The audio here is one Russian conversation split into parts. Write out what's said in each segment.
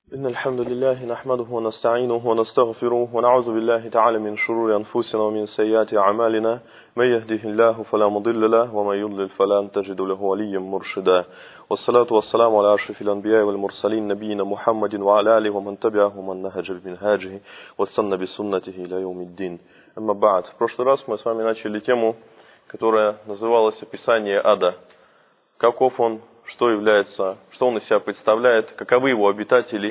إن الحمد لله نحمده ونستعينه ونستغفره ونعوذ بالله تعالى من شرور أنفسنا ومن سيئات أعمالنا من يهده الله فلا مضل له ومن يضلل فلا تجد له وليا مرشدا والصلاة والسلام على أشرف الأنبياء والمرسلين نبينا محمد وعلى آله ومن تبعه ومن نهج بمنهاجه واستنى بسنته إلى يوم الدين. أما بعد. В прошлый раз мы с вами начали тему, которая называлась «Описание ада». Каков он, что является, что он из себя представляет, каковы его обитатели,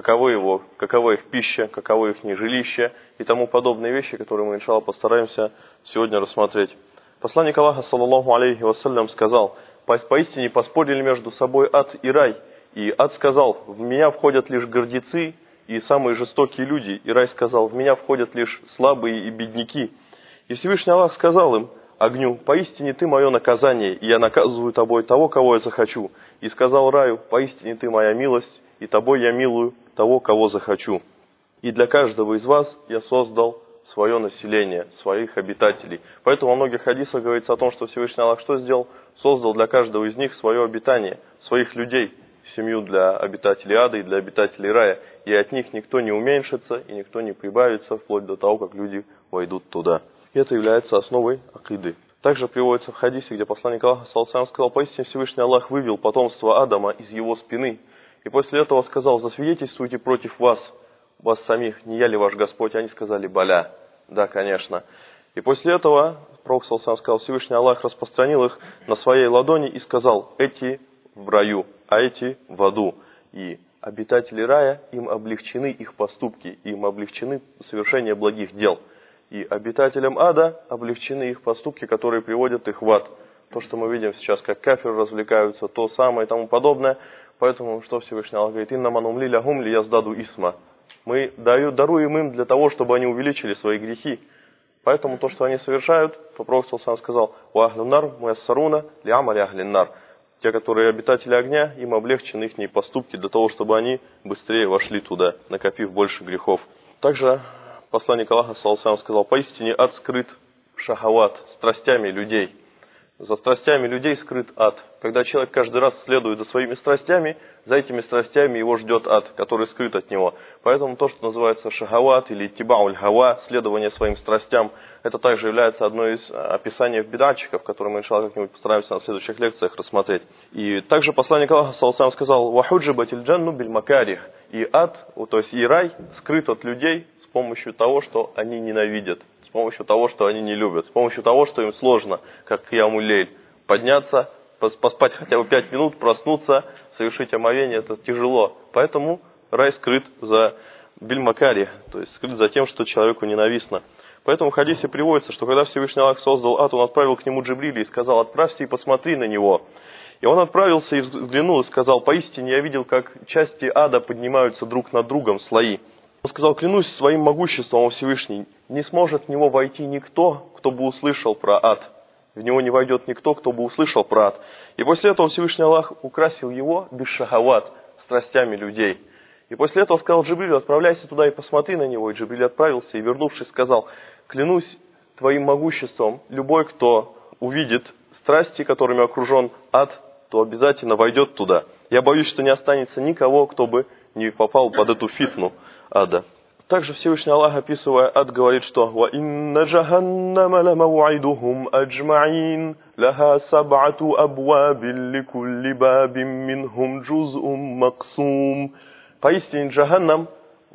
какова их пища, каково их жилище и тому подобные вещи, которые мы, иншаллах, постараемся сегодня рассмотреть. Посланник Аллаха, саллаллаху алейхи вассалям, сказал: поистине поспорили между собой ад и рай. И ад сказал: в меня входят лишь гордецы и самые жестокие люди. И рай сказал: в меня входят лишь слабые и бедняки. И Всевышний Аллах сказал им, огню: поистине ты мое наказание, и я наказываю тобой того, кого я захочу. И сказал раю: поистине ты моя милость, и тобой я милую того, кого захочу. И для каждого из вас я создал свое население, своих обитателей. Поэтому во многих хадисах говорится о том, что Всевышний Аллах что сделал? Создал для каждого из них свое обитание, своих людей, семью для обитателей ада и для обитателей рая. И от них никто не уменьшится, и никто не прибавится, вплоть до того, как люди войдут туда. И это является основой акиды. Также приводится в хадисе, где посланник Аллаха, саллаллаху алейхи ва саллям, сказал: поистине Всевышний Аллах вывел потомство Адама из его спины. И после этого сказал: засвидетельствуйте против вас самих, не я ли ваш Господь? Они сказали: баля. Да, конечно. И после этого пророк, саллаллаху алейхи ва саллям, сказал: Всевышний Аллах распространил их на своей ладони и сказал: эти в раю, а эти в аду. И обитатели рая, им облегчены их поступки, им облегчены совершение благих дел. И обитателям ада облегчены их поступки, которые приводят их в ад. То, что мы видим сейчас, как кафиры развлекаются, то самое и тому подобное. Поэтому, что Всевышний Аллах говорит: «Инна манумли лягум ли яздаду исма». Мы даруем им для того, чтобы они увеличили свои грехи. Поэтому то, что они совершают, то пророк сам сказал: «Ва ахлюннар муяссаруна ли амали ахлиннар». Те, которые обитатели огня, им облегчены их поступки для того, чтобы они быстрее вошли туда, накопив больше грехов. Также посланник Аллаха, саллаллаху алейхи ва саллям, сказал: поистине ад скрыт шахават, страстями людей. За страстями людей скрыт ад. Когда человек каждый раз следует за своими страстями, за этими страстями его ждет ад, который скрыт от него. Поэтому то, что называется шахават или тибауль хава, следование своим страстям, это также является одной из описаний бидатчиков, которые мы, иншаллах, как-нибудь постараемся на следующих лекциях рассмотреть. И также посланник Аллаха, саллаллаху алейхи ва саллям, сказал: вахуджибатиль джанну биль макарих. И ад, то есть и рай, скрыт от людей с помощью того, что они ненавидят, с помощью того, что они не любят, с помощью того, что им сложно, как киямуль-лейль, подняться, поспать хотя бы 5 минут, проснуться, совершить омовение, это тяжело. Поэтому рай скрыт за биль-макари, то есть скрыт за тем, что человеку ненавистно. Поэтому в хадисе приводится, что когда Всевышний Аллах создал ад, он отправил к нему Джибриля и сказал: отправься и посмотри на него. И он отправился и взглянул и сказал: поистине я видел, как части ада поднимаются друг над другом, слои. Он сказал: клянусь своим могуществом, о Всевышний, не сможет в него войти никто, кто бы услышал про ад. В него не войдет никто, кто бы услышал про ад. И после этого Всевышний Аллах украсил его без шахават, страстями людей. И после этого сказал Джибрилю: отправляйся туда и посмотри на него. И Джибриль отправился и, вернувшись, сказал: клянусь твоим могуществом, любой, кто увидит страсти, которыми окружен ад, то обязательно войдет туда. Я боюсь, что не останется никого, кто бы не попал под эту фитну ада. Также Всевышний Аллах, описывая ад, говорит, что «Ва инна джаханнама ламав'идухум аджмаин, лаха саб'ату абвабин ликулли бабин минхум джуз'ум максум». Поистине джаханнам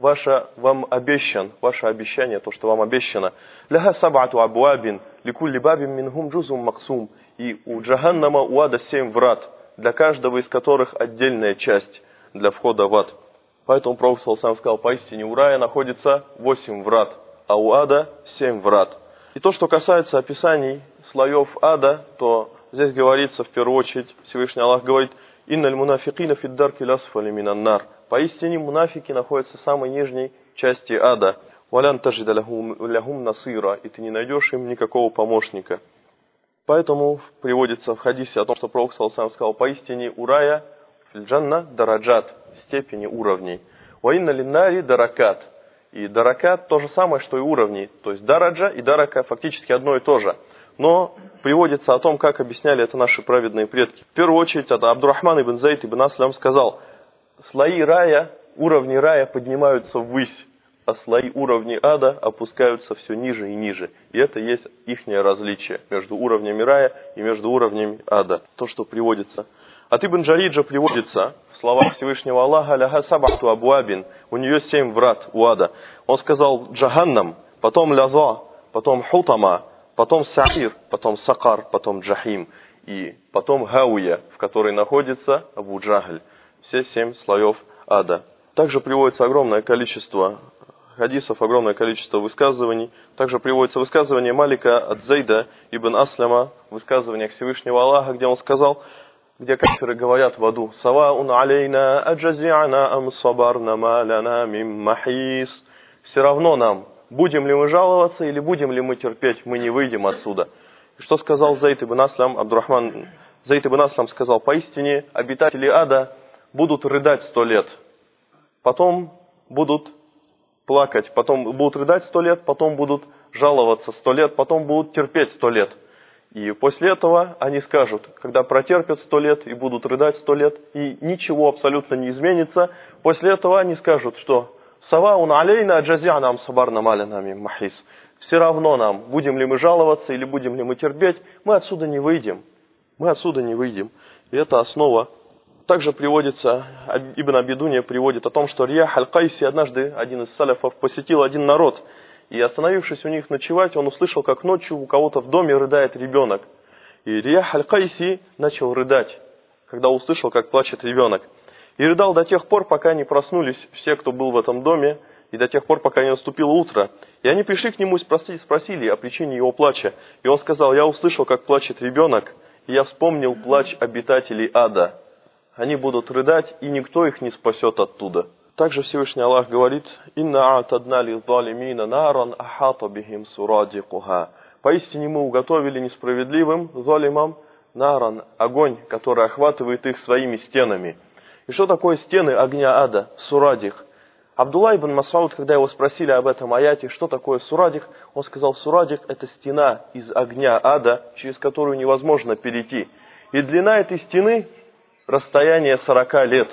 вам обещан, ваше обещание, то, что вам обещано. «Лаха саб'ату абвабин, ликулли бабин минхум джуз'ум максум». И у джаханнама, у ада 7 врат, для каждого из которых отдельная часть для входа в ад. Поэтому пророк саллаллаху сказал: поистине у рая находится 8 врат, а у ада 7 врат. И то, что касается описаний слоев ада, то здесь говорится в первую очередь, Всевышний Аллах говорит: «Инналь мунафикина фид даркил асфали минан нар». Поистине мунафики находятся в самой нижней части ада. «Валян таджида лахум насира». И ты не найдешь им никакого помощника. Поэтому приводится в хадисе о том, что пророк саллаллаху сказал: поистине у рая джанна дараджат, степени уровней. Ваинна линнари даракат. И даракат то же самое, что и уровни. То есть дараджа и дарака фактически одно и то же. Но приводится о том, как объясняли это наши праведные предки. В первую очередь, это Абдурахман ибн Зайд ибн Аслям сказал: слои рая уровни рая поднимаются ввысь, а слои уровней ада опускаются все ниже и ниже. И это есть ихнее различие между уровнями рая и между уровнями ада. То, что приводится. От Ибн Джариджа приводится в словах Всевышнего Аллаха: «Ляха сабахту абуабин», у нее 7 врат у ада. Он сказал джаханнам, потом ляза, потом хутама, потом саир, потом сакар, потом джахим. И потом гауя, в которой находится Абу Джахль. Все 7 слоев ада. Также приводится огромное количество хадисов, огромное количество высказываний. Также приводится высказывание Малика от Зейда ибн Асляма, высказывание Всевышнего Аллаха, где он сказал, где кафиры говорят в аду: «Саваун алейна аджази'ана ам сабарна ма лана мим махис». Все равно нам, будем ли мы жаловаться или будем ли мы терпеть, мы не выйдем отсюда. И что сказал Зейд ибн Аслям, Зейд ибн Аслям сказал: поистине обитатели ада будут рыдать 100 лет, потом будут плакать, потом будут рыдать 100 лет, потом будут жаловаться 100 лет, потом будут терпеть 100 лет. И после этого они скажут, когда протерпят 100 лет и будут рыдать 100 лет, и ничего абсолютно не изменится, после этого они скажут, что «Саваун алейна аджази'ана ам сабарна маляна мим махис». Все равно нам, будем ли мы жаловаться или будем ли мы терпеть, мы отсюда не выйдем. Мы отсюда не выйдем. И это основа. Также приводится, Ибн Абидуния приводит о том, что Риях аль-Кайси, однажды один из салафов посетил один народ, и, остановившись у них ночевать, он услышал, как ночью у кого-то в доме рыдает ребенок. И Риях аль-Кайси начал рыдать, когда услышал, как плачет ребенок. И рыдал до тех пор, пока не проснулись все, кто был в этом доме, и до тех пор, пока не наступило утро. И они пришли к нему и спросили о причине его плача. И он сказал: «Я услышал, как плачет ребенок, и я вспомнил плач обитателей ада. Они будут рыдать, и никто их не спасет оттуда». Также Всевышний Аллах говорит: «Инна а'тадна лиззалимина наран ахата бихим сурадикуха». Поистине мы уготовили несправедливым залимам наран, огонь, который охватывает их своими стенами. И что такое стены огня ада? Сурадик. Абдулла ибн Мас'ауд, когда его спросили об этом аяте, что такое сурадик, он сказал: сурадик — это стена из огня ада, через которую невозможно перейти. И длина этой стены — расстояние 40 лет.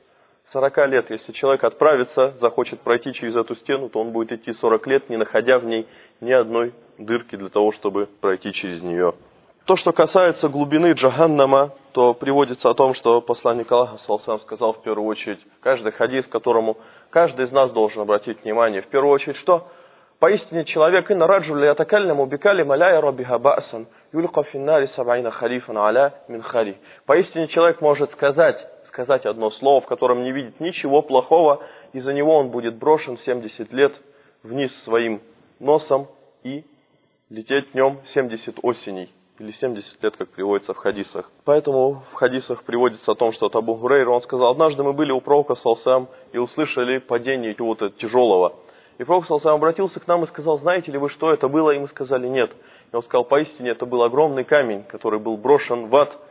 40 лет. Если человек отправится, захочет пройти через эту стену, то он будет идти 40 лет, не находя в ней ни одной дырки для того, чтобы пройти через нее. То, что касается глубины Джаханнама, то приводится о том, что посланник Аллаха ﷺ сказал в первую очередь, каждый хадис, к которому каждый из нас должен обратить внимание, в первую очередь, что поистине человек инна раджуля ятакалляму бикалима ля яра биха ба'сан юлька финнари саб'ина халифан аля мин хари. Поистине человек может сказать одно слово, в котором не видит ничего плохого, и за него он будет брошен 70 лет вниз своим носом и лететь днем 70 осеней. Или 70 лет, как приводится в хадисах. Поэтому в хадисах приводится о том, что от Абу Гурейра он сказал: однажды мы были у пророка ﷺ и услышали падение чего-то тяжелого. И пророк ﷺ обратился к нам и сказал: знаете ли вы, что это было? И мы сказали: нет. И он сказал: поистине это был огромный камень, который был брошен в ад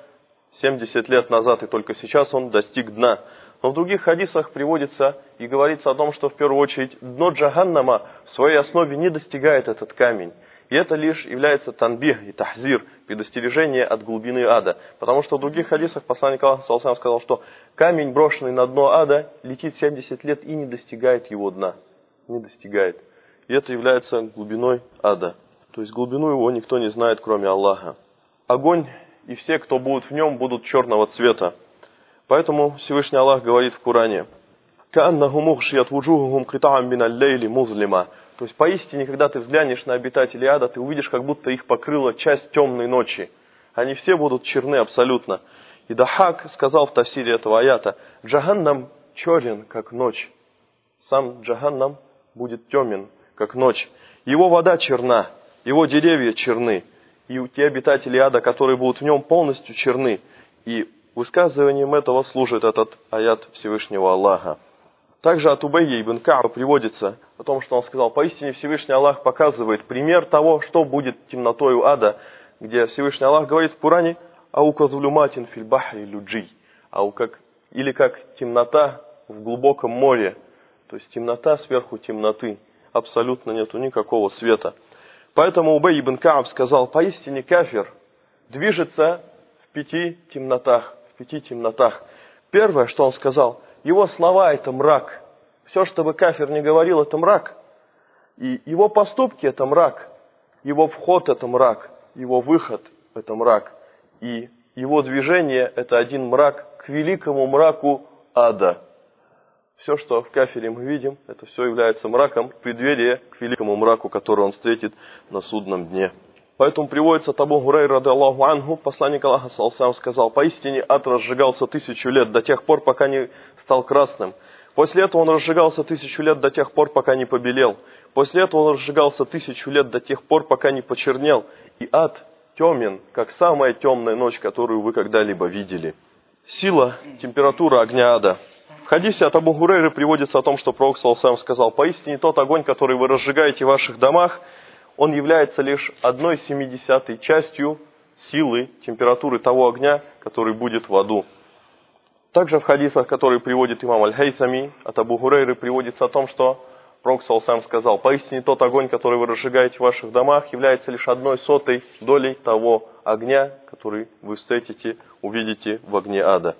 70 лет назад, и только сейчас он достиг дна. Но в других хадисах приводится и говорится о том, что в первую очередь дно Джаханнама в своей основе не достигает этот камень. И это лишь является танбих и тахзир, предостережение от глубины ада. Потому что в других хадисах посланник Аллаха ﷺ сказал, что камень, брошенный на дно ада, летит 70 лет и не достигает его дна. Не достигает. И это является глубиной ада. То есть глубину его никто не знает, кроме Аллаха. Огонь и все, кто будут в нем, будут черного цвета. Поэтому Всевышний Аллах говорит в Коране: «Кааннахум ухшият вуджухухум кита'ам миналь лейли музлима». То есть поистине, когда ты взглянешь на обитателей ада, ты увидишь, как будто их покрыла часть темной ночи. Они все будут черны абсолютно. И Дахак сказал в тафсире этого аята: «Джаханнам черен, как ночь». Сам Джаханнам будет темен, как ночь. Его вода черна, его деревья черны. И те обитатели ада, которые будут в нем, полностью черны. И высказыванием этого служит этот аят Всевышнего Аллаха. Также от Убайя ибн Кааба приводится о том, что он сказал: поистине Всевышний Аллах показывает пример того, что будет темнотою ада, где Всевышний Аллах говорит в Коране: «Ауказулюматин филь бахри люджи», или как темнота в глубоком море, то есть темнота сверху темноты, абсолютно нету никакого света. Поэтому Убай ибн Кааб сказал: поистине кафир движется в 5 темнотах. Первое, что он сказал: его слова — это мрак, Все, что бы кафир не говорил, это мрак. И его поступки – это мрак. Его вход – это мрак. Его выход – это мрак. И его движение – это один мрак к великому мраку ада. Все, что в кафире мы видим, это все является мраком, преддверие к великому мраку, который он встретит на судном дне. Поэтому приводится от Абу Гурайры, ради Аллаху анху, посланник Аллаха, саллаллаху сказал: поистине ад разжигался 1000 лет, до тех пор, пока не стал красным. После этого он разжигался 1000 лет до тех пор, пока не побелел. После этого он разжигался 1000 лет до тех пор, пока не почернел. И ад темен, как самая темная ночь, которую вы когда-либо видели. Сила, температура огня ада. В хадисе от Абу Гурайры приводится о том, что Пророк саллаллаху сказал: поистине тот огонь, который вы разжигаете в ваших домах, он является лишь 1/70 частью силы, температуры того огня, который будет в аду. Также в хадисах, которые приводит имам Аль-Хайсами, от Абу Гурайры приводится о том, что Пророк саллаллаху сказал: поистине тот огонь, который вы разжигаете в ваших домах, является лишь 1/100 долей того огня, который вы встретите, увидите в огне ада.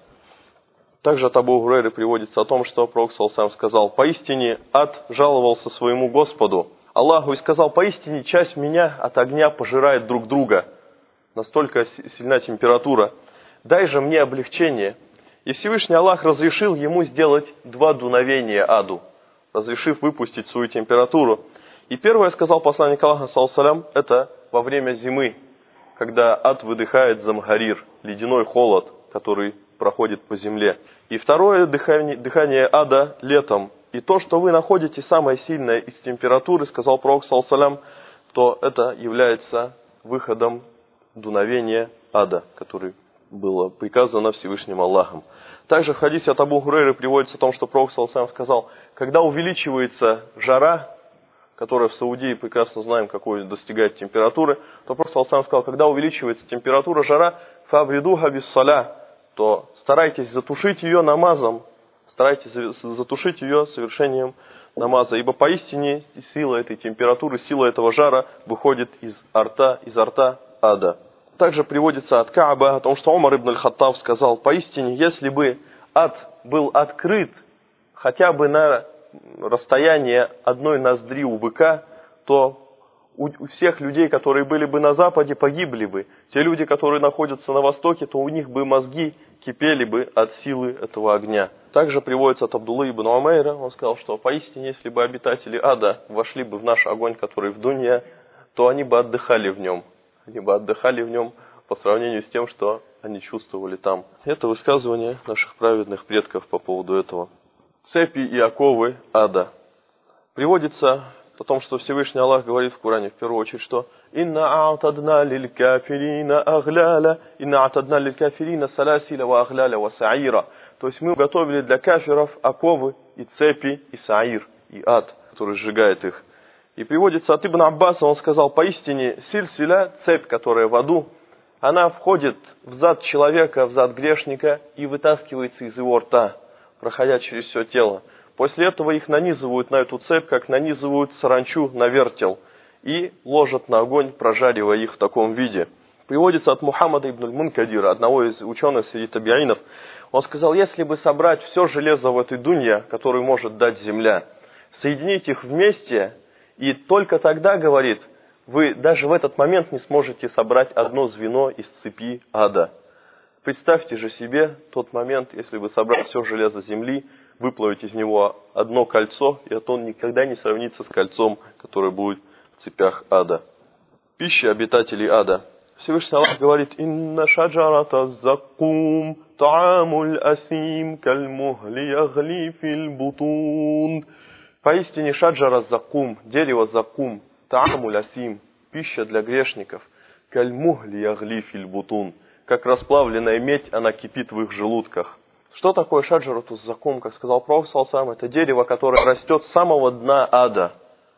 Также от Абу Гурайры приводится о том, что Пророк саллаллаху сказал: поистине ад жаловался своему Господу Аллаху и сказал: поистине часть меня от огня пожирает друг друга. Настолько сильна температура. Дай же мне облегчение. И Всевышний Аллах разрешил ему сделать 2 дуновения аду, разрешив выпустить свою температуру. И первое, сказал посланник Аллаха, саллаллаху, это во время зимы, когда ад выдыхает замгарир, ледяной холод, который проходит по земле. И второе дыхание ада летом. И то, что вы находите самое сильное из температуры, сказал Пророк, саллаллаху, то это является выходом дуновения ада, который было приказано Всевышним Аллахом. Также в хадисе от Абу Гурайры приводится о том, что Пророк саллаллаху сказал: когда увеличивается жара, которая в Саудии, прекрасно знаем, какой достигает температуры, то Пророк саллаллаху сказал: когда увеличивается температура, жара, фабридуха биссаля, то старайтесь затушить ее намазом, старайтесь затушить ее совершением намаза, ибо поистине сила этой температуры, сила этого жара выходит изо рта ада. Также приводится от Кааба о том, что Умар ибн аль-Хаттаб сказал: поистине, если бы ад был открыт хотя бы на расстояние одной ноздри у быка, то у всех людей, которые были бы на западе, погибли бы. Те люди, которые находятся на востоке, то у них бы мозги кипели бы от силы этого огня. Также приводится от Абдуллы ибн Умайра, он сказал, что поистине, если бы обитатели ада вошли бы в наш огонь, который в дунья, то они бы отдыхали в нем. Они бы отдыхали в нем по сравнению с тем, что они чувствовали там. Это высказывание наших праведных предков по поводу этого. Цепи и оковы ада. Приводится о том, что Всевышний Аллах говорит в Коране в первую очередь, что «Инна а'тадна лиль кафирина агляля, инна а'тадна лиль кафирина саласиля ва агляля ва саира». То есть мы уготовили для кафиров оковы и цепи, и саир, и ад, который сжигает их. И приводится от Ибн Аббаса, он сказал: поистине сильсиля, цепь, которая в аду, она входит в зад человека, в зад грешника и вытаскивается из его рта, проходя через все тело. После этого их нанизывают на эту цепь, как нанизывают саранчу на вертел, и ложат на огонь, прожаривая их в таком виде. Приводится от Мухаммада ибн аль-Мункадира, одного из ученых среди табиинов. Он сказал: если бы собрать все железо в этой дунье, которую может дать земля, соединить их вместе, и только тогда, говорит, вы даже в этот момент не сможете собрать одно звено из цепи ада. Представьте же себе тот момент, если вы собрать все железо земли, выплавить из него одно кольцо, и это он никогда не сравнится с кольцом, которое будет в цепях ада. Пища обитателей ада. Всевышний Аллах говорит: «Инна шаджарата заккум, таамуль асим, кальмухли ягли филь бутун». Поистине шаджара заккум, дерево заккум, таамуль асим, пища для грешников, кальмухли ягли филь бутун, как расплавленная медь, она кипит в их желудках. Что такое шаджарату заккум? Как сказал Пророк, саллаллаху, это дерево, которое растет с самого дна ада.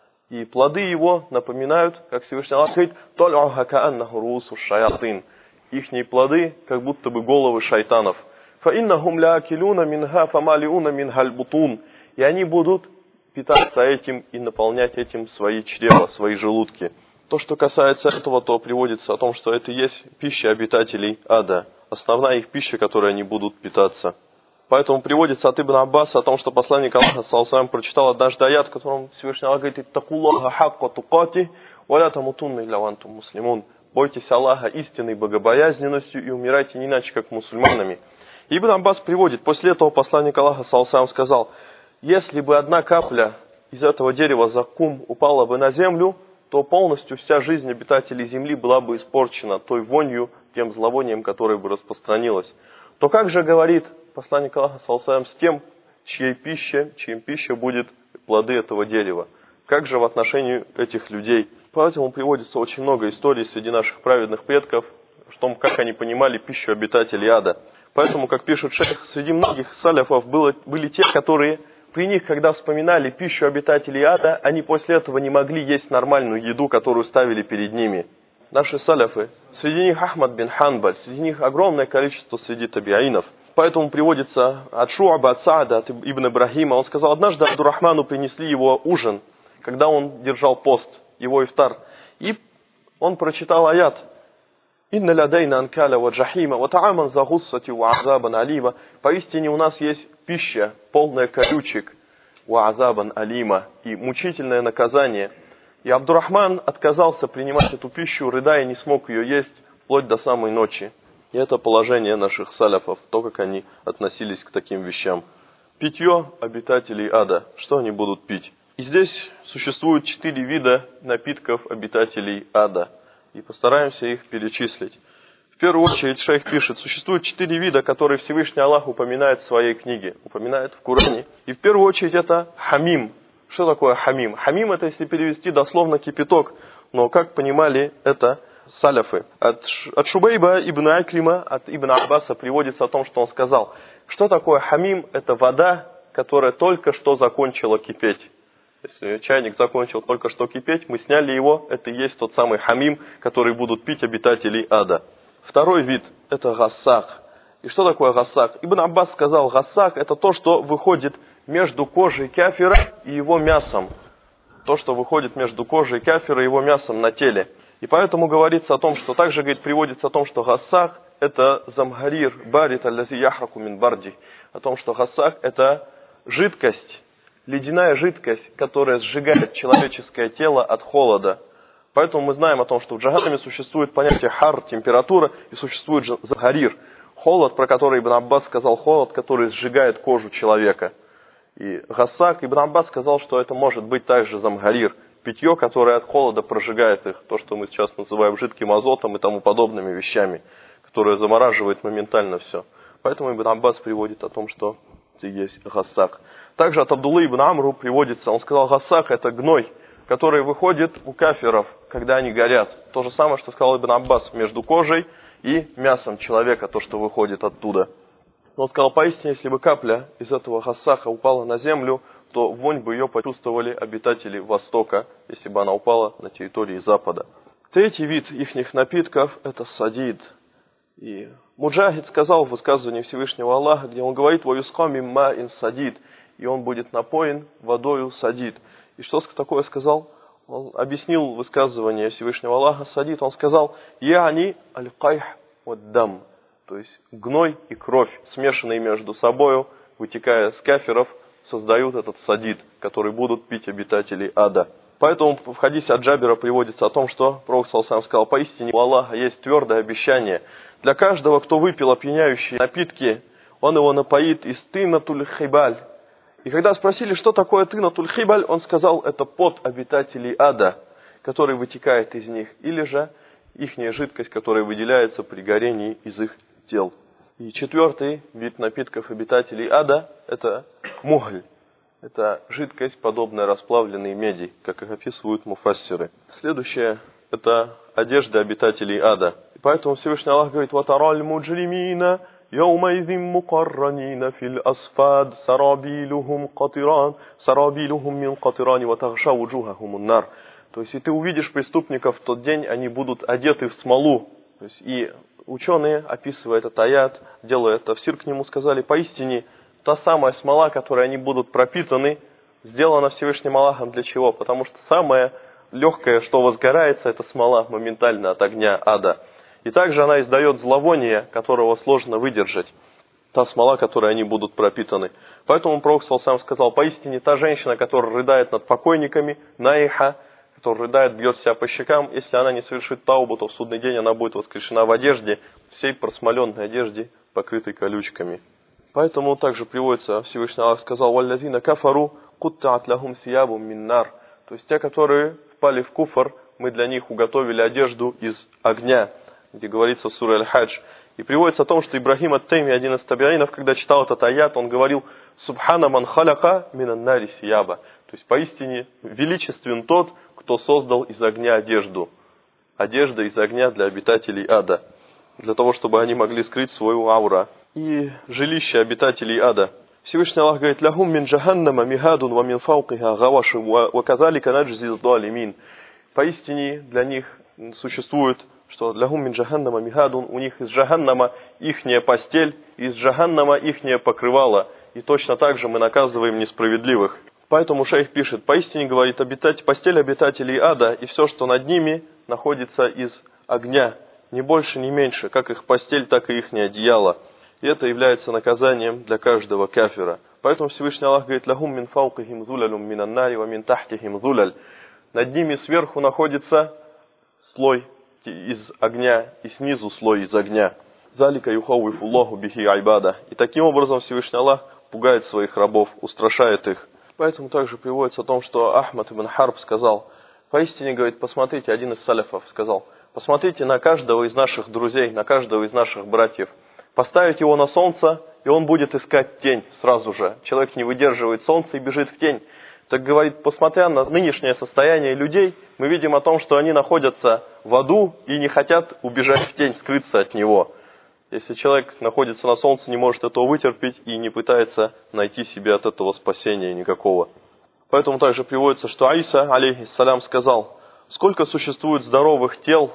И плоды его напоминают, как Всевышний Аллах говорит, «Тол'уха кааннаху руусу шаятин». Ихние плоды, как будто бы головы шайтанов. «Фаиннахум лаакилуна минха фамалиуна минхаль бутун». И они будут питаться этим и наполнять этим свои чрева, свои желудки. То, что касается этого, то приводится о том, что это и есть пища обитателей ада. Основная их пища, которой они будут питаться. Поэтому приводится от Ибн Аббаса о том, что посланник Аллаха, саллаллаху прочитал однажды аят, в котором Всевышний Аллах говорит: «Иттакуллаха хакка тукати, ва ля тамутунна илля ва антум муслимун». Бойтесь Аллаха истинной богобоязненностью и умирайте не иначе, как мусульманами. Ибн Аббас приводит, после этого посланник Аллаха, саллаллаху сказал: если бы одна капля из этого дерева заккум упала бы на землю, то полностью вся жизнь обитателей земли была бы испорчена той вонью, тем зловонием, которое бы распространилось. То как же говорит посланник Аллаха, саллаллаху с тем, чьей пища будет плоды этого дерева? Как же в отношении этих людей? Поэтому приводится очень много историй среди наших праведных предков, о том, как они понимали пищу обитателей ада. Поэтому, как пишет шейх, среди многих саляфов были те, которые при них, когда вспоминали пищу обитателей ада, они после этого не могли есть нормальную еду, которую ставили перед ними. Наши саляфы, среди них Ахмад бин Ханбаль, среди них огромное количество среди табиаинов. Поэтому приводится от Шуаба, от Саада, от Ибн Ибрахима. Он сказал, однажды Абдурахману принесли его ужин, когда он держал пост, его ифтар. И он прочитал аят: «Инна лядайна анкаля ва джахима, ва тааман за гуссати ва азабан алима». Поистине у нас есть пища, полная колючек, ва азабан алима, и мучительное наказание. И Абдурахман отказался принимать эту пищу, рыдая, не смог ее есть, вплоть до самой ночи. И это положение наших саляфов, то, как они относились к таким вещам. Питье обитателей ада. Что они будут пить? И здесь существует 4 вида напитков обитателей ада. И постараемся их перечислить. В первую очередь шейх пишет, существует 4 вида, которые Всевышний Аллах упоминает в своей книге, упоминает в Коране. И в первую очередь это хамим. Что такое хамим? Хамим — это, если перевести дословно, кипяток. Но как понимали это саляфы? От Шубейба ибн Акрима, от Ибн Аббаса приводится о том, что он сказал, что такое хамим? Это вода, которая только что закончила кипеть. Если чайник закончил только что кипеть, мы сняли его, это и есть тот самый хамим, который будут пить обитатели ада. Второй вид – это гассак. И что такое гассак? Ибн Аббас сказал, гассак – это то, что выходит между кожей кафира и его мясом. То, что выходит между кожей кафира и его мясом на теле. И поэтому говорится о том, что также приводится о том, что гассак – это замгарир, барит аллази яхраку мин барди. О том, что гассак – это жидкость, ледяная жидкость, которая сжигает человеческое тело от холода. Поэтому мы знаем о том, что в джаханнаме существует понятие хар, температура, и существует замгарир, холод, про который Ибн Аббас сказал, холод, который сжигает кожу человека. И гассак, Ибн Аббас сказал, что это может быть также замгарир, питье, которое от холода прожигает их, то, что мы сейчас называем жидким азотом и тому подобными вещами, которое замораживает моментально все. Поэтому Ибн Аббас приводит о том, что есть гассак. Также от Абдуллы ибн Амру приводится, он сказал, гассак — это гной, который выходит у кафиров, когда они горят. То же самое, что сказал Ибн Аббас, между кожей и мясом человека, то, что выходит оттуда. Он сказал, поистине, если бы капля из этого гассака упала на землю, то вонь бы ее почувствовали обитатели Востока, если бы она упала на территории Запада. Третий вид их напитков — это садид. И Муджахид сказал в высказывании Всевышнего Аллаха, где он говорит «Ваюска мимма ин садид», и он будет напоен водою садид. И что такое сказал? Он объяснил высказывание Всевышнего Аллаха садид. Он сказал «Яни аль-кайх вад-дам», то есть гной и кровь, смешанные между собою, вытекая с кафиров, создают этот садид, который будут пить обитатели ада. Поэтому в хадисе от Джабира приводится о том, что Пророк саллаллаху сказал, поистине у Аллаха есть твердое обещание. Для каждого, кто выпил опьяняющие напитки, он его напоит из тынатуль хибаль. И когда спросили, что такое тынатуль хибаль, он сказал, это пот обитателей ада, который вытекает из них, или же ихняя жидкость, которая выделяется при горении из их тел. И четвертый вид напитков обитателей ада – это мухль. Это жидкость, подобная расплавленной меди, как их описывают муфассиры. Следующее – это одежда обитателей ада. И поэтому Всевышний Аллах говорит «Ватараль муджримина йаумайзим мукарранина фил асфад сарабилухум мин катирани ватагша вуджухахум уннар». То есть, и ты увидишь преступников в тот день, они будут одеты в смолу. То есть, и ученые, описывая этот аят, делая тафсир к нему, сказали, поистине, та самая смола, которой они будут пропитаны, сделана Всевышним Аллахом для чего? Потому что самое легкое, что возгорается, это смола моментально от огня ада. И также она издает зловоние, которого сложно выдержать. та смола, которой они будут пропитаны. Поэтому Пророк сам сказал: поистине та женщина, которая рыдает над покойниками, наиха, которая рыдает, бьет себя по щекам, если она не совершит таубу, то в судный день она будет воскрешена в одежде, всей просмоленной одежде, покрытой колючками. Поэтому также приводится, Всевышний Аллах сказал: «Валлазина кафару куттаат лахум сиябум миннар». То есть те, которые впали в куфр, мы для них уготовили одежду из огня, где говорится в суре Аль-Хадж. И приводится о том, что Ибрахим ат-Тайми, один из табиинов, когда читал этот аят, он говорил: «Субхана ман халяка минан нари сияба». То есть поистине величествен тот, кто создал из огня одежду. Одежда из огня для обитателей ада, для того, чтобы они могли скрыть свою аура. И жилище обитателей ада. Всевышний Аллах говорит: «Лахум мин джаханнама михадун ва мин фаукиха гаваши ва казалика наджзи залимин». Поистине для них существует, что «Лахум мин джаханнама михадун», у них из джаханнама ихняя постель, из джаханнама ихнее покрывало. И точно так же мы наказываем несправедливых. Поэтому шейх пишет: поистине, говорит, постель обитателей ада и все, что над ними, находится из огня, ни больше, ни меньше, как их постель, так и ихнее одеяло. И это является наказанием для каждого кафира. Поэтому Всевышний Аллах говорит: «Лахум мин фаукихим зулалюм минан нари ва мин тахтихим зулаль». Над ними сверху находится слой из огня и снизу слой из огня. «Залика юхауифуллаху бихи айбада». И таким образом Всевышний Аллах пугает своих рабов, устрашает их. Поэтому также приводится о том, что Ахмад ибн Харб сказал: поистине, говорит, посмотрите, один из саляфов сказал: посмотрите на каждого из наших друзей, на каждого из наших братьев. Поставить его на солнце, и он будет искать тень сразу же. Человек не выдерживает солнца и бежит в тень. Так говорит, посмотря на нынешнее состояние людей, мы видим о том, что они находятся в аду и не хотят убежать в тень, скрыться от него. Если человек находится на солнце, не может этого вытерпеть и не пытается найти себе от этого спасения никакого. Поэтому также приводится, что Аиса, алейхиссалям, сказал: сколько существует здоровых тел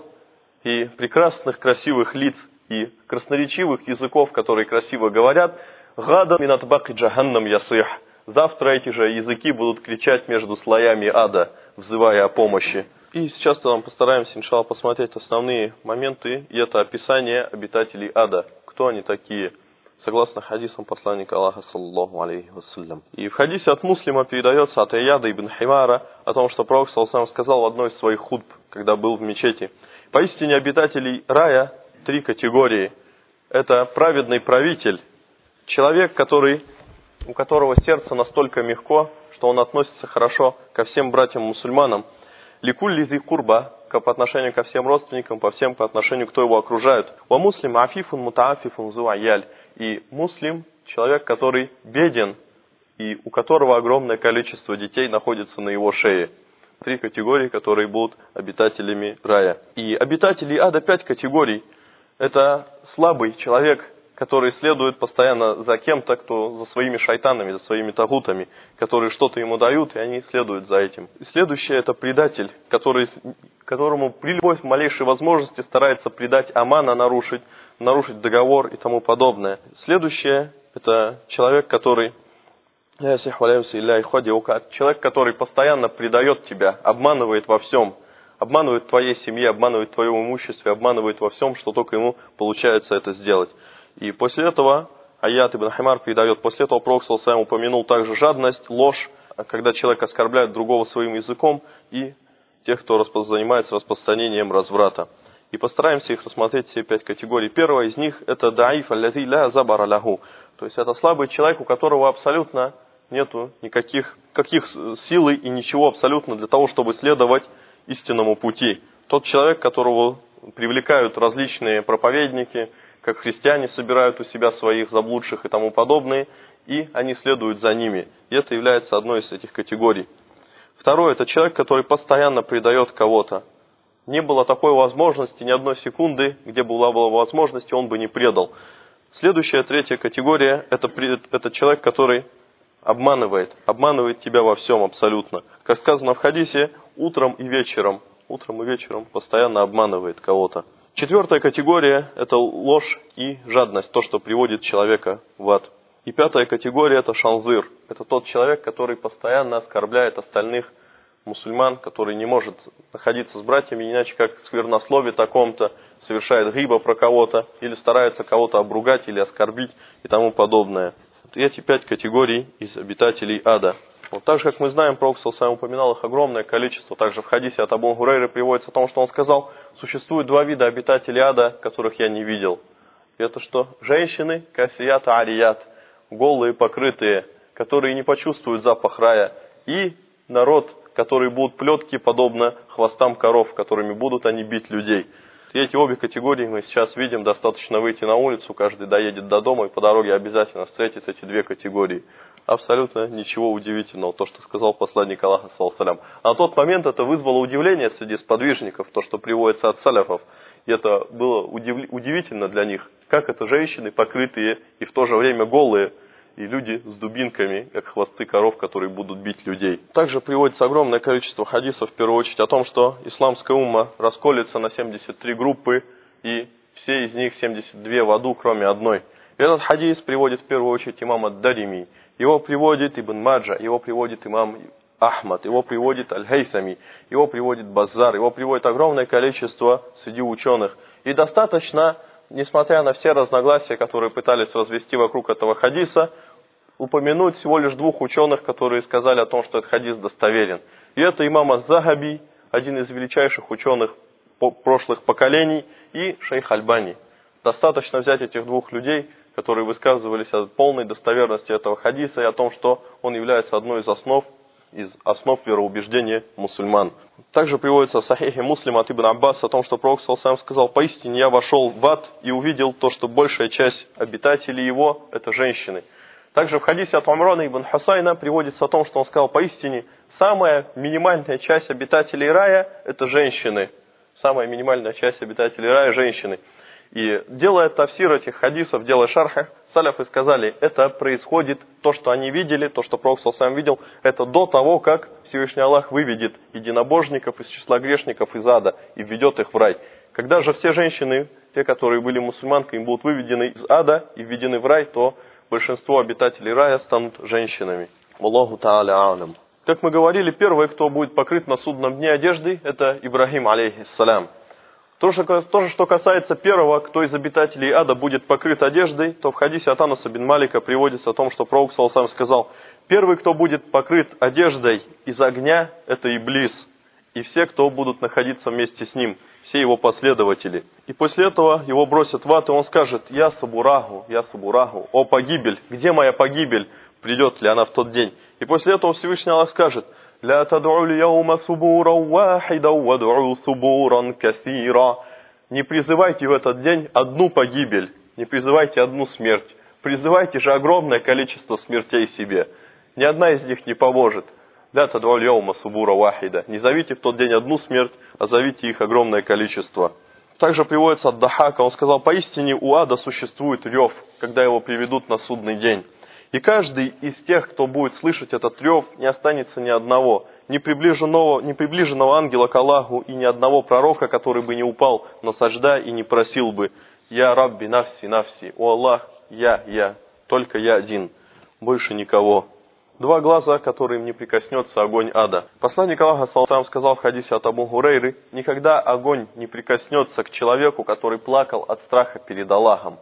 и прекрасных, красивых лиц и красноречивых языков, которые красиво говорят, «Гада минат баки джаханнам ясых». Завтра эти же языки будут кричать между слоями ада, взывая о помощи. И сейчас мы постараемся, иншаллах, посмотреть основные моменты, и это описание обитателей ада. Кто они такие? Согласно хадисам посланника Аллаха, саллаллаху алейхи вассалям. И в хадисе от Муслима передается от Ияда ибн Химара о том, что Пророк саллаллаху сказал в одной из своих хутб, когда был в мечети: поистине обитателей рая три категории. Это праведный правитель, человек, у которого сердце настолько мягко, что он относится хорошо ко всем братьям-мусульманам, ликулли зи курба, по отношению ко всем родственникам, по отношению, кто его окружает. Ва муслим афифун мутаафифун зу аяль. И муслим, человек, который беден, и у которого огромное количество детей находится на его шее. Три категории, которые будут обитателями рая. И обитателей ада 5 категорий. Это слабый человек, который следует постоянно за кем-то, кто за своими шайтанами, за своими тагутами, которые что-то ему дают, и они следуют за этим. И следующее — это предатель, которому при любой малейшей возможности старается предать амана, нарушить договор и тому подобное. Следующее — это человек, который постоянно предает тебя, обманывает во всем, обманывает в твоей семье, обманывает в твоем имуществе, обманывает во всем, что только ему получается это сделать. И после этого Аят ибн Химар передает, после этого Пророк саллаллаху алейхи ва саллям упомянул также жадность, ложь, когда человек оскорбляет другого своим языком, и тех, кто занимается распространением разврата. И постараемся их рассмотреть, все 5 категорий. Первая из них — это даиф аллази ля забара лаху. То есть это слабый человек, у которого абсолютно нету никаких силы и ничего абсолютно для того, чтобы следовать истинному пути. Тот человек, которого привлекают различные проповедники, как христиане собирают у себя своих заблудших и тому подобное, и они следуют за ними. И это является одной из этих категорий. Второе — это человек, который постоянно предает кого-то. Не было такой возможности, ни одной секунды, где была возможность, он бы не предал. Следующая, третья категория — это человек, который обманывает тебя во всем абсолютно. Как сказано в хадисе, утром и вечером постоянно обманывает кого-то. Четвертая категория — это ложь и жадность, то, что приводит человека в ад. И 5-я категория — это шанзыр. Это тот человек, который постоянно оскорбляет остальных мусульман, который не может находиться с братьями, иначе как в сквернословии таком-то, совершает гиба про кого-то, или старается кого-то обругать или оскорбить и тому подобное. Вот эти 5 категорий из обитателей ада. Вот так же, как мы знаем, Пророк ﷺ упоминал их огромное количество. Также в хадисе от Абу Гурейры приводится о том, что он сказал: существует 2 вида обитателей ада, которых я не видел. И это что? Женщины, касият арият, голые, покрытые, которые не почувствуют запах рая. И народ, которые будут плетки, подобно хвостам коров, которыми будут они бить людей. И эти обе категории мы сейчас видим. Достаточно выйти на улицу, каждый доедет до дома, и по дороге обязательно встретит эти 2 категории. Абсолютно ничего удивительного, то, что сказал посланник Аллаха, саллаллаху. А на тот момент это вызвало удивление среди сподвижников, то, что приводится от саляфов. И это было удивительно для них, как это женщины, покрытые и в то же время голые, и люди с дубинками, как хвосты коров, которые будут бить людей. Также приводится огромное количество хадисов, в первую очередь, о том, что исламская умма расколется на 73 группы, и все из них 72 в аду, кроме одной. И этот хадис приводит в первую очередь имам ад-Дарими, его приводит Ибн Маджа, его приводит имам Ахмад, его приводит Аль-Хейсами, его приводит Баззар, его приводит огромное количество среди ученых. И достаточно, несмотря на все разногласия, которые пытались развести вокруг этого хадиса, упомянуть всего лишь 2 ученых, которые сказали о том, что этот хадис достоверен. И это имам Аз-Захаби, один из величайших ученых прошлых поколений, и шейх Альбани. Достаточно взять этих 2 людей, которые высказывались о полной достоверности этого хадиса и о том, что он является одной из основ вероубеждения мусульман. Также приводится в Сахихе Муслима от Ибн Аббаса о том, что Пророк ﷺ сказал: «Поистине я вошел в ад и увидел то, что большая часть обитателей его – это женщины». Также в хадисе от Умрана ибн Хусайна приводится о том, что он сказал: «Поистине самая минимальная часть обитателей рая – это женщины». Самая минимальная часть обитателей рая – женщины. И делая тафсир этих хадисов, делая шарха, саляфы сказали: это происходит, то, что они видели, то, что Пророк ﷺ видел, это до того, как Всевышний Аллах выведет единобожников из числа грешников из ада и введет их в рай. Когда же все женщины, те, которые были мусульманками, будут выведены из ада и введены в рай, то большинство обитателей рая станут женщинами. Аллаху та'аля алям. Как мы говорили, первый, кто будет покрыт на судном дне одеждой, это Ибрахим, алейхиссалям. То же, что касается первого, кто из обитателей ада будет покрыт одеждой, то в хадисе от Анаса бин Малика приводится о том, что Пророк ﷺ сказал: первый, кто будет покрыт одеждой из огня, это Иблис, и все, кто будут находиться вместе с ним, все его последователи. И после этого его бросят в ад, и он скажет: я сабураху, о погибель, где моя погибель, придет ли она в тот день? И после этого Всевышний Аллах скажет: لا تدعوا اليوم ثبورا واحدا وادعوا ثبورا كثيرا. Не призывайте в этот день одну погибель, не призывайте одну смерть, призывайте же огромное количество смертей себе. Ни одна из них не поможет. لا تدعوا اليوم ثبورا واحدا. Не зовите в тот день одну смерть, а зовите их огромное количество. Также приводится от Дахака, он сказал: поистине у ада существует рев, когда его приведут на судный день. И каждый из тех, кто будет слышать этот рев, не останется ни одного, ни приближенного ангела к Аллаху и ни одного пророка, который бы не упал на сажда и не просил бы: «Я Рабби, нафси, нафси, о Аллах, я, только я один, больше никого». 2 глаза, которым не прикоснется огонь ада. Посланник Аллаха саллаллаху сказал в хадисе от Абу Гурейры: никогда огонь не прикоснется к человеку, который плакал от страха перед Аллахом,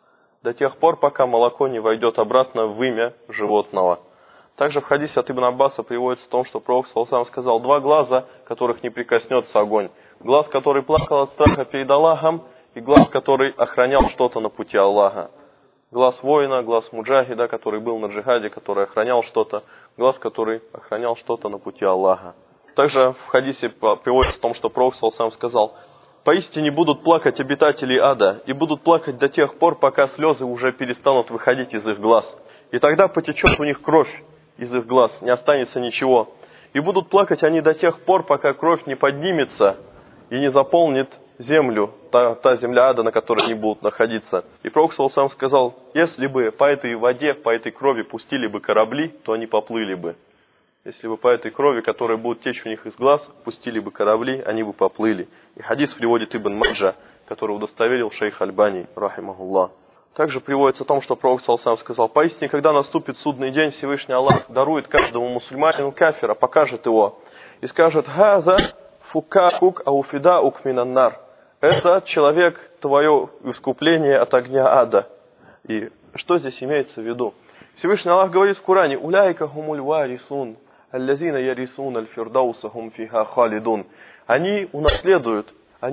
до тех пор, пока молоко не войдет обратно в имя животного. Также в хадисе от Ибн Аббаса приводится о том, что Пророк саллаллаху сказал: 2 глаза, которых не прикоснется огонь. Глаз, который плакал от страха перед Аллахом, и глаз, который охранял что-то на пути Аллаха. Глаз воина, глаз муджахида, который был на джихаде, который охранял что-то. Глаз, который охранял что-то на пути Аллаха. Также в хадисе приводится о том, что Пророк саллаллаху сказал: поистине будут плакать обитатели ада, и будут плакать до тех пор, пока слезы уже перестанут выходить из их глаз. И тогда потечет у них кровь из их глаз, не останется ничего. И будут плакать они до тех пор, пока кровь не поднимется и не заполнит землю, та земля ада, на которой они будут находиться. И Пророк саллаллаху сказал: если бы по этой воде, по этой крови пустили бы корабли, то они поплыли бы. Если бы по этой крови, которая будет течь у них из глаз, пустили бы корабли, они бы поплыли. И хадис приводит Ибн Маджа, который удостоверил шейх Альбани, рахимахуллах. Также приводится о том, что Пророк саллаллаху сказал: поистине, когда наступит судный день, Всевышний Аллах дарует каждому мусульманину кафира, покажет его. и скажет: «Газа фукакук ауфидаук минаннар». Это человек твое искупление от огня ада. И что здесь имеется в виду? Всевышний Аллах говорит в Коране: «Уляйка хумуль варисун, аллазина ярисун аль-фирдауса хум фиха халидун». Они унаследуют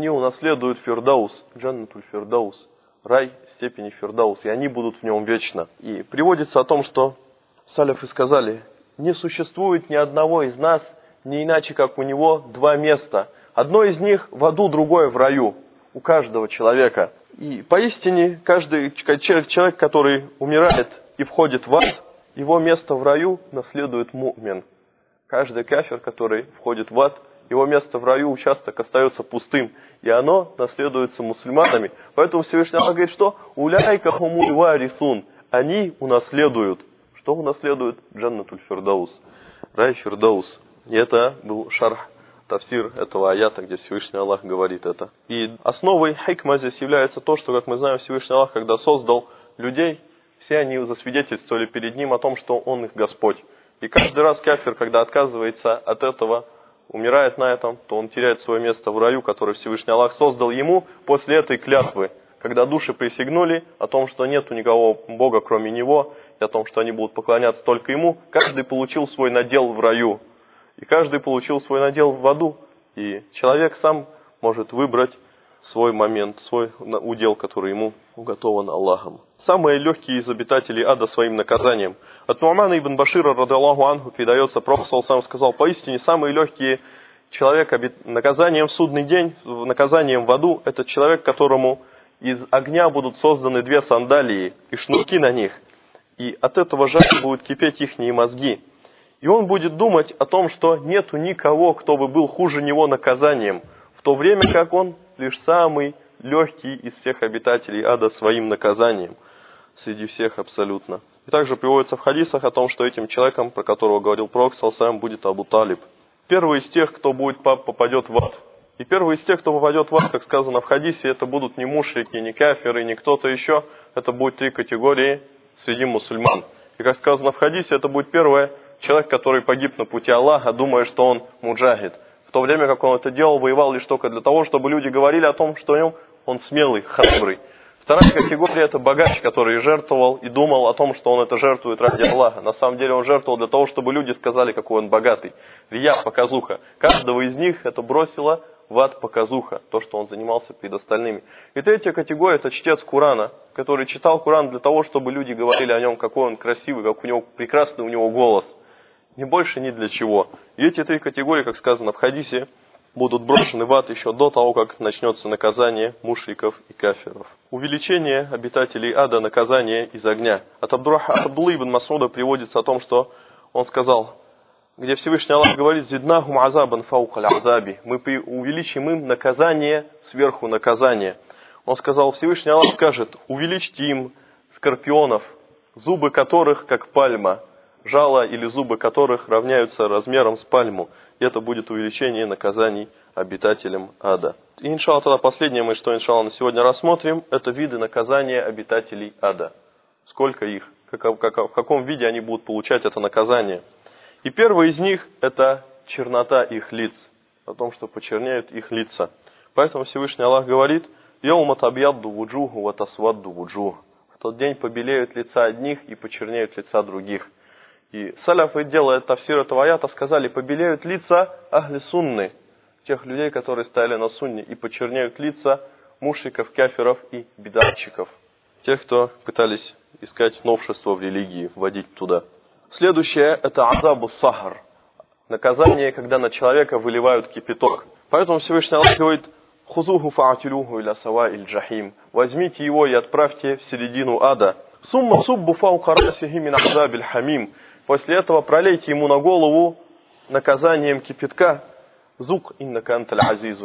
фирдаус, джаннатуль фирдаус, рай степени фирдаус, и они будут в нем вечно. И приводится о том, что салафы сказали: не существует ни одного из нас, не иначе как у него два места. Одно из них в аду, другое в раю. У каждого человека. И поистине, каждый человек, который умирает и входит в ад, его место в раю наследует му'мин. Каждый кафир, который входит в ад, его место в раю, участок остается пустым. И оно наследуется мусульманами. Поэтому Всевышний Аллах говорит, что «Уляйка хумуль варисун». Они унаследуют. Что унаследуют? Джаннатуль фирдаус. Рай фирдаус. И это был шарх, тафсир этого аята, где Всевышний Аллах говорит это. И основой хикма здесь является то, что, как мы знаем, Всевышний Аллах, когда создал людей, все они засвидетельствовали перед ним о том, что Он их Господь. И каждый раз кафир, когда отказывается от этого, умирает на этом, то он теряет свое место в раю, которое Всевышний Аллах создал ему после этой клятвы. Когда души присягнули о том, что нету никого Бога, кроме Него, и о том, что они будут поклоняться только Ему, каждый получил свой надел в раю. И каждый получил свой надел в аду. И человек сам может выбрать свой момент, свой удел, который ему уготован Аллахом. Самые легкие из обитателей ада своим наказанием. От Ну'мана ибн Башира, радиаллаху анху, передается, Пророк сам сказал: поистине самые легкие человек наказанием в судный день, наказанием в аду, это человек, которому из огня будут созданы две сандалии и шнурки на них. И от этого жара будут кипеть ихние мозги. И он будет думать о том, что нету никого, кто бы был хуже него наказанием, в то время как он лишь самый легкий из всех обитателей ада своим наказанием, среди всех абсолютно. И также приводится в хадисах о том, что этим человеком, про которого говорил Пророк ﷺ, будет Абу Талиб. Первый из тех, кто попадет в ад. И первый из тех, кто попадет в ад, как сказано в хадисе, это будут не мушрики, не кафиры, не кто-то еще. Это будут три категории среди мусульман. И как сказано в хадисе, это будет первое: человек, который погиб на пути Аллаха, думая, что он муджахид. В то время, как он это делал, воевал лишь только для того, чтобы люди говорили о том, что он смелый, храбрый. Вторая категория — это богач, который жертвовал и думал о том, что он это жертвует ради Аллаха. На самом деле он жертвовал для того, чтобы люди сказали, какой он богатый. Рия, показуха. Каждого из них это бросило в ад показуха, то, что он занимался перед остальными. И третья категория — это чтец Корана, который читал Коран для того, чтобы люди говорили о нем, какой он красивый, как у него прекрасный у него голос. Ни больше, ни для чего. И эти три категории, как сказано в хадисе, будут брошены в ад еще до того, как начнется наказание мушриков и кафиров. Увеличение обитателей ада, наказание из огня. От Абдуллы ибн Масуда приводится о том, что он сказал, где Всевышний Аллах говорит: «Зиднахум азабан фаукаль азаби». Мы увеличим им наказание сверху наказания. Он сказал, Всевышний Аллах скажет: увеличьте им скорпионов, зубы которых как пальма, жало или зубы которых равняются размером с пальму. И это будет увеличение наказаний обитателям ада. И, иншаллах, тогда последнее, что, иншаллах, на сегодня рассмотрим, это виды наказания обитателей ада. Сколько их, в каком виде они будут получать это наказание. И первый из них – это чернота их лиц, о том, что почернеют их лица. Поэтому Всевышний Аллах говорит: «Йоума табьядду вуджуху ва тасвадду вуджух». В тот день побелеют лица одних и почернеют лица других. И саляфы, делая тафсир этого аята, сказали: побелеют лица ахли сунны, тех людей, которые стояли на сунне, и почернеют лица мушриков, кафиров и бидатчиков, тех, кто пытались искать новшество в религии, вводить туда. Следующее – это азабу сахар, наказание, когда на человека выливают кипяток. Поэтому Всевышний Аллах говорит: «Хузуху фаатилюху иля сава иль джахим». Возьмите его и отправьте в середину ада. «Сумма суббу фаука расихи мин азабиль хамим». После этого пролейте ему на голову наказанием кипятка. «Зук иннака анталь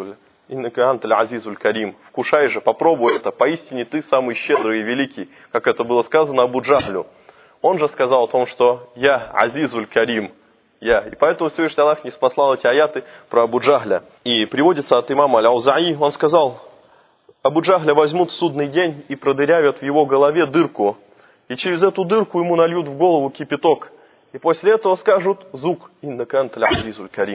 азизуль карим». Вкушай же, попробуй это, поистине ты самый щедрый и великий, как это было сказано Абу Джахлю. Он же сказал о том, что «Я азизуль карим». И поэтому Всевышний Аллах не спаслал эти аяты про Абу Джахля. И приводится от имама Аль-Аузаи, он сказал: Абу Джахля возьмут в судный день и продырявят в его голове дырку. И через эту дырку ему нальют в голову кипяток. И после этого скажут: «Зук иннака анталь азизуль карим».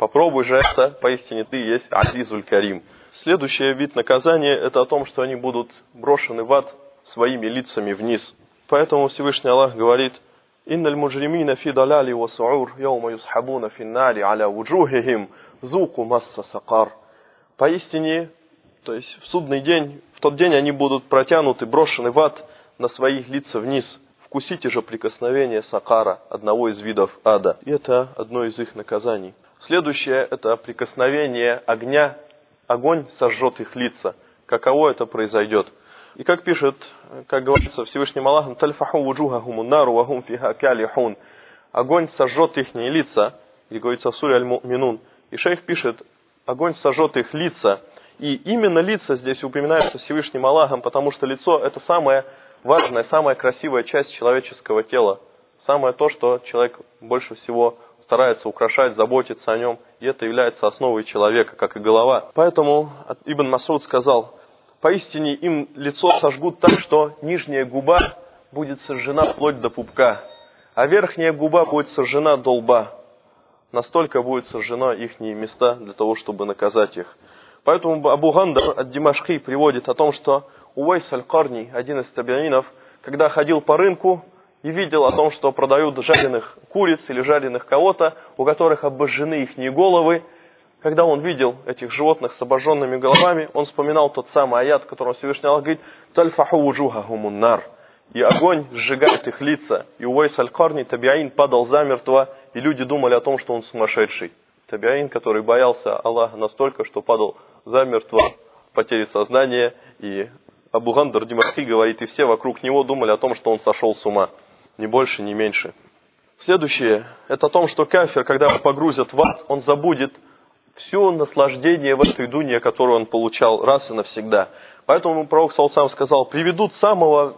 Попробуй же это, поистине ты есть Азизуль Карим. Следующий вид наказания – это о том, что они будут брошены в ад своими лицами вниз. Поэтому Всевышний Аллах говорит: «Инналь муджримина фи даляли ва суур, яума юсхабуна финнари аля вуджухихим, зуку масса сакар». Поистине, то есть в судный день, в тот день они будут протянуты, брошены в ад на своих лицах вниз. Вкусите же прикосновение сакара, одного из видов ада. И это одно из их наказаний. Следующее – это прикосновение огня. Огонь сожжет их лица. Каково это произойдет? И как пишет, как говорится Всевышним Аллахом: «Тальфаху вуджухахумун нару вахум фиха калихун». Огонь сожжет их лица, и говорится в суре Аль-Му'минун. И шейх пишет: огонь сожжет их лица. И именно лица здесь упоминаются Всевышним Аллахом, потому что лицо – это самая важная, самая красивая часть человеческого тела. Самое то, что человек больше всего старается украшать, заботиться о нем. И это является основой человека, как и голова. Поэтому Ибн Мас'уд сказал: поистине им лицо сожгут так, что нижняя губа будет сожжена вплоть до пупка, а верхняя губа будет сожжена до лба. Настолько будет сожжена их места для того, чтобы наказать их. Поэтому Абу Гандар ад-Димашки приводит о том, что Увайс аль-Карни, один из табиинов, когда ходил по рынку и видел о том, что продают жареных куриц или жареных кого-то, у которых обожжены их головы, когда он видел этих животных с обожженными головами, он вспоминал тот самый аят, в котором Всевышний Аллах говорит: «Тальфаху вуджухахумун нар». И огонь сжигает их лица. И Увайс аль-Карни, табиин, падал замертво, и люди думали о том, что он сумасшедший. Табиин, который боялся Аллаха настолько, что падал замертво, потери сознания. И Абу Гандар Димашки говорит, и все вокруг него думали о том, что он сошел с ума. Ни больше, ни меньше. Следующее, это о том, что кафир, когда его погрузят в ад, он забудет все наслаждение в этой дуне, которое он получал раз и навсегда. Поэтому пророк сам сказал: приведут самого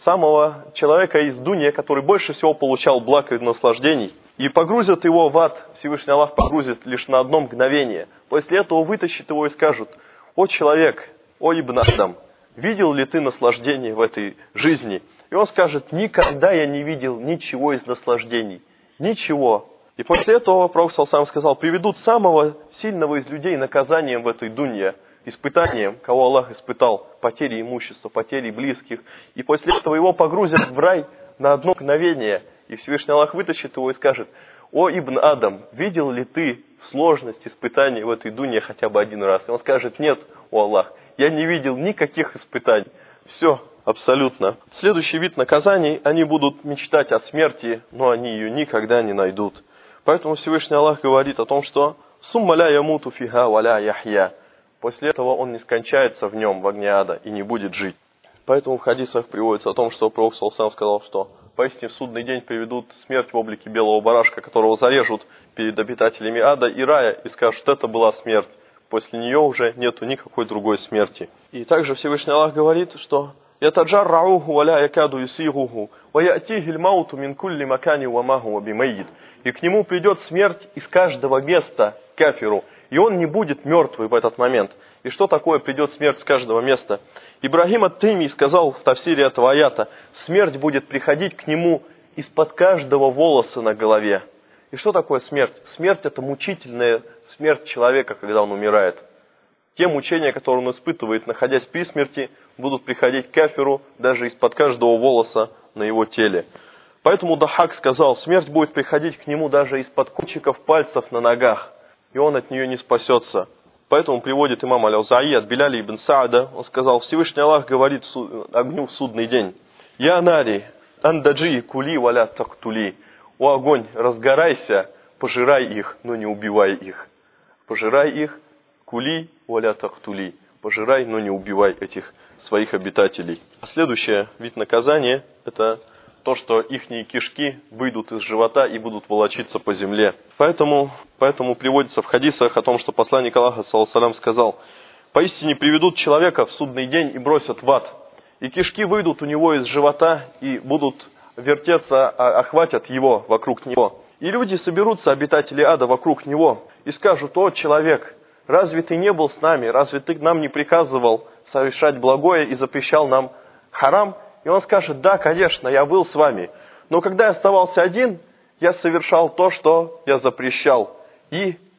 человека из дуни, который больше всего получал благ и наслаждений, и погрузят его в ад. Всевышний Аллах погрузит лишь на одно мгновение. После этого вытащит его и скажут: о человек, о Ибн Адам, видел ли ты наслаждение в этой жизни? И он скажет: никогда я не видел ничего из наслаждений. Ничего. И после этого пророк сам сказал: приведут самого сильного из людей наказанием в этой дунье, испытанием, кого Аллах испытал, потери имущества, потери близких. И после этого его погрузят в рай на одно мгновение. И Всевышний Аллах вытащит его и скажет: о Ибн Адам, видел ли ты сложность испытаний в этой дунье хотя бы один раз? И он скажет: нет, о Аллах, я не видел никаких испытаний. Все, абсолютно. Следующий вид наказаний: они будут мечтать о смерти, но они ее никогда не найдут. Поэтому Всевышний Аллах говорит о том, что «Сумма ля ямуту фиха ва ля яхья». После этого он не скончается в нем, в огне ада, и не будет жить. Поэтому в хадисах приводится о том, что пророк сам сказал, что поистине в судный день приведут смерть в облике белого барашка, которого зарежут перед обитателями ада и рая, и скажут: что это была смерть. После нее уже нету никакой другой смерти. И также Всевышний Аллах говорит, что «Ятаджаррауху ва ля якаду юсигуху, ва я'тихиль мауту мин кулли макани ва ма хуа бимайит». И к нему придет смерть из каждого места, кафиру, и он не будет мертвый в этот момент. И что такое придет смерть с каждого места? Ибрахим ат-Тайми сказал в тафсире этого аята: смерть будет приходить к нему из-под каждого волоса на голове. И что такое смерть? Смерть — это мучительная смерть человека, когда он умирает. Те мучения, которые он испытывает, находясь при смерти, будут приходить к кафиру даже из-под каждого волоса на его теле. Поэтому Дахак сказал: смерть будет приходить к нему даже из-под кончиков пальцев на ногах, и он от нее не спасется. Поэтому приводит имам Аль-Аузаи от Биляля ибн Саада, он сказал: Всевышний Аллах говорит огню в судный день: «Я нари, андаджи кули валя тактули». О огонь, разгорайся, пожирай их, но не убивай их. Пожирай их, кули валя тактули. Пожирай, но не убивай этих своих обитателей. Следующий вид наказания — это то, что ихние кишки выйдут из живота и будут волочиться по земле. Поэтому приводится в хадисах о том, что посланник Аллаха, саллаллаху алейхи, сказал: поистине приведут человека в судный день и бросят в ад, и кишки выйдут у него из живота и будут вертеться, охватят его вокруг него. И люди соберутся, обитатели ада, вокруг него, и скажут: о человек, разве ты не был с нами, разве ты нам не приказывал совершать благое и запрещал нам харам? И он скажет: да, конечно, я был с вами, но когда я оставался один, я совершал то, что я запрещал. И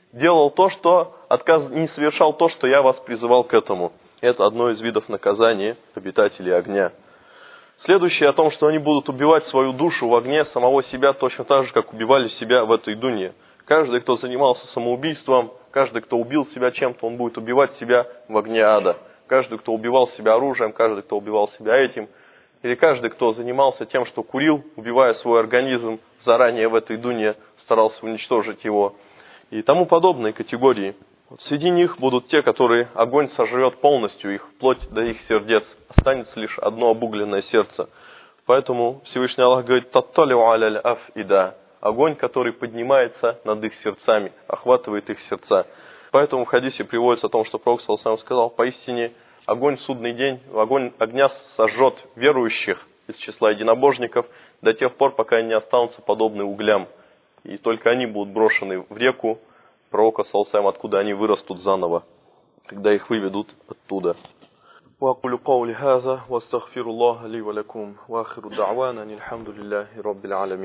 делал то, что не совершал то, что я вас призывал к этому. Это одно из видов наказания обитателей огня. Следующее о том, что они будут убивать свою душу в огне, самого себя, точно так же, как убивали себя в этой дуне. Каждый, кто занимался самоубийством, каждый, кто убил себя чем-то, он будет убивать себя в огне ада. Каждый, кто убивал себя оружием, каждый, кто убивал себя этим, или каждый, кто занимался тем, что курил, убивая свой организм, заранее в этой дуне старался уничтожить его, и тому подобные категории. Среди них будут те, которые огонь сожрет полностью их, вплоть до их сердец. Останется лишь одно обугленное сердце. Поэтому Всевышний Аллах говорит: «Татталиу аляль афида». Огонь, который поднимается над их сердцами, охватывает их сердца. Поэтому в хадисе приводится о том, что Пророк саллаллаху алейхи ва саллям сказал: поистине огонь в судный день, огонь огня сожжет верующих из числа единобожников до тех пор, пока они не останутся подобны углям. И только они будут брошены в реку Пророка саллаллаху алейхи ва саллям, откуда они вырастут заново, когда их выведут оттуда. وأقول قولي هذا واستغفر الله لي ولكم وآخر دعوانا الحمد لله رب العالمين.